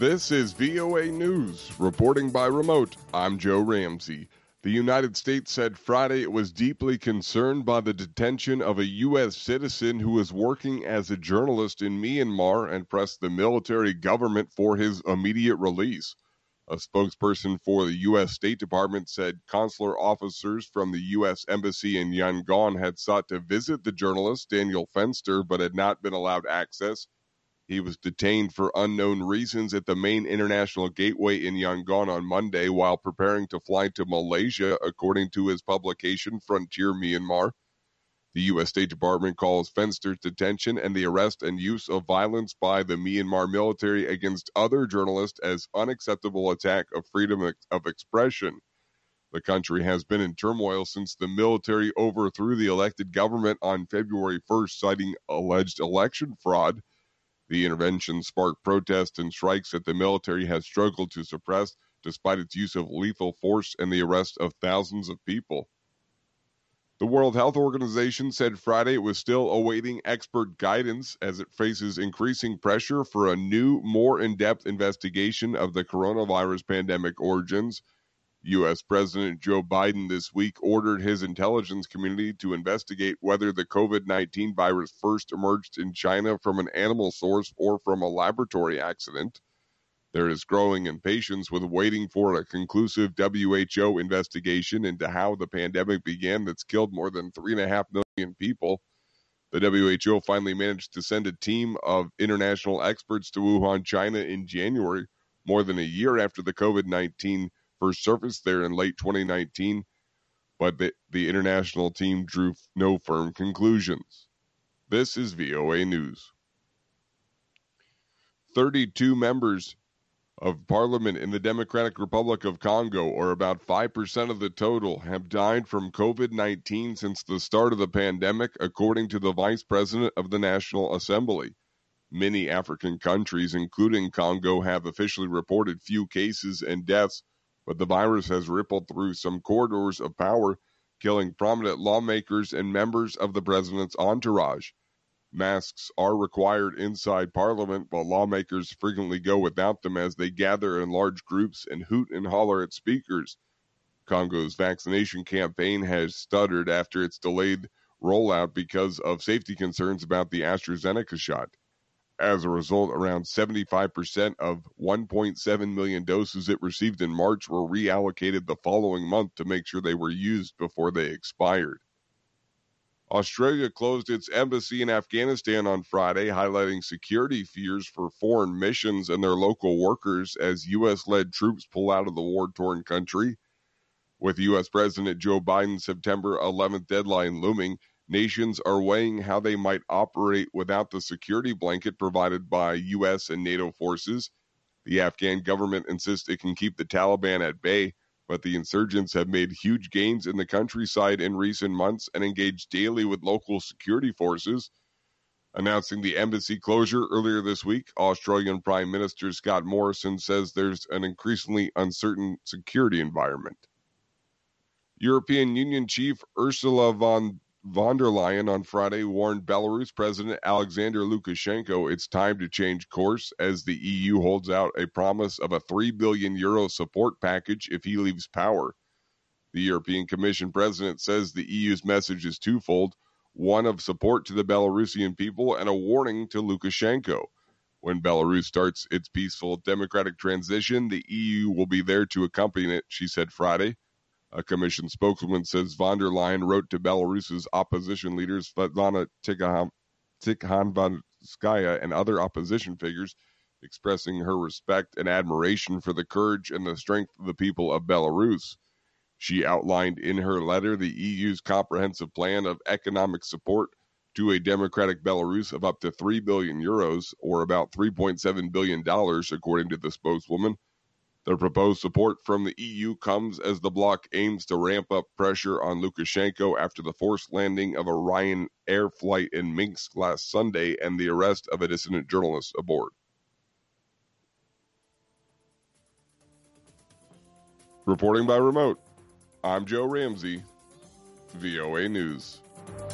This is VOA News, reporting by remote. I'm Joe Ramsey. The United States said Friday it was deeply concerned by the detention of a U.S. citizen who was working as a journalist in Myanmar and pressed the military government for his immediate release. A spokesperson for the U.S. State Department said consular officers from the U.S. Embassy in Yangon had sought to visit the journalist, Daniel Fenster, but had not been allowed access. He was detained for unknown reasons at the main international gateway in Yangon on Monday while preparing to fly to Malaysia, according to his publication, Frontier Myanmar. The U.S. State Department calls Fenster's detention and the arrest and use of violence by the Myanmar military against other journalists as unacceptable attack of freedom of expression. The country has been in turmoil since the military overthrew the elected government on February 1st, citing alleged election fraud. The intervention sparked protests and strikes that the military has struggled to suppress, despite its use of lethal force and the arrest of thousands of people. The World Health Organization said Friday it was still awaiting expert guidance as it faces increasing pressure for a new, more in-depth investigation of the coronavirus pandemic origins. U.S. President Joe Biden this week ordered his intelligence community to investigate whether the COVID-19 virus first emerged in China from an animal source or from a laboratory accident. There is growing impatience with waiting for a conclusive WHO investigation into how the pandemic began that's killed more than 3.5 million people. The WHO finally managed to send a team of international experts to Wuhan, China in January, more than a year after the COVID-19 first surfaced there in late 2019, but the international team drew no firm conclusions. This is VOA News. 32 members of parliament in the Democratic Republic of Congo, or about 5% of the total, have died from COVID-19 since the start of the pandemic, according to the Vice President of the National Assembly. Many African countries, including Congo, have officially reported few cases and deaths, but the virus has rippled through some corridors of power, killing prominent lawmakers and members of the president's entourage. Masks are required inside Parliament, but lawmakers frequently go without them as they gather in large groups and hoot and holler at speakers. Congo's vaccination campaign has stuttered after its delayed rollout because of safety concerns about the AstraZeneca shot. As a result, around 75% of 1.7 million doses it received in March were reallocated the following month to make sure they were used before they expired. Australia closed its embassy in Afghanistan on Friday, highlighting security fears for foreign missions and their local workers as U.S.-led troops pull out of the war-torn country. With U.S. President Joe Biden's September 11th deadline looming, nations are weighing how they might operate without the security blanket provided by U.S. and NATO forces. The Afghan government insists it can keep the Taliban at bay, but the insurgents have made huge gains in the countryside in recent months and engaged daily with local security forces. Announcing the embassy closure earlier this week, Australian Prime Minister Scott Morrison says there's an increasingly uncertain security environment. European Union Chief Ursula von der Leyen on Friday warned Belarus President Alexander Lukashenko it's time to change course as the EU holds out a promise of a €3 billion support package if he leaves power. The European Commission president says the EU's message is twofold, one of support to the Belarusian people and a warning to Lukashenko. When Belarus starts its peaceful democratic transition, the EU will be there to accompany it, she said Friday. A commission spokeswoman says von der Leyen wrote to Belarus's opposition leaders Svetlana Tikhanovskaya and other opposition figures, expressing her respect and admiration for the courage and the strength of the people of Belarus. She outlined in her letter the EU's comprehensive plan of economic support to a democratic Belarus of up to €3 billion, or about $3.7 billion, according to the spokeswoman. The proposed support from the EU comes as the bloc aims to ramp up pressure on Lukashenko after the forced landing of a Ryanair flight in Minsk last Sunday and the arrest of a dissident journalist aboard. Reporting by remote, I'm Joe Ramsey, VOA News.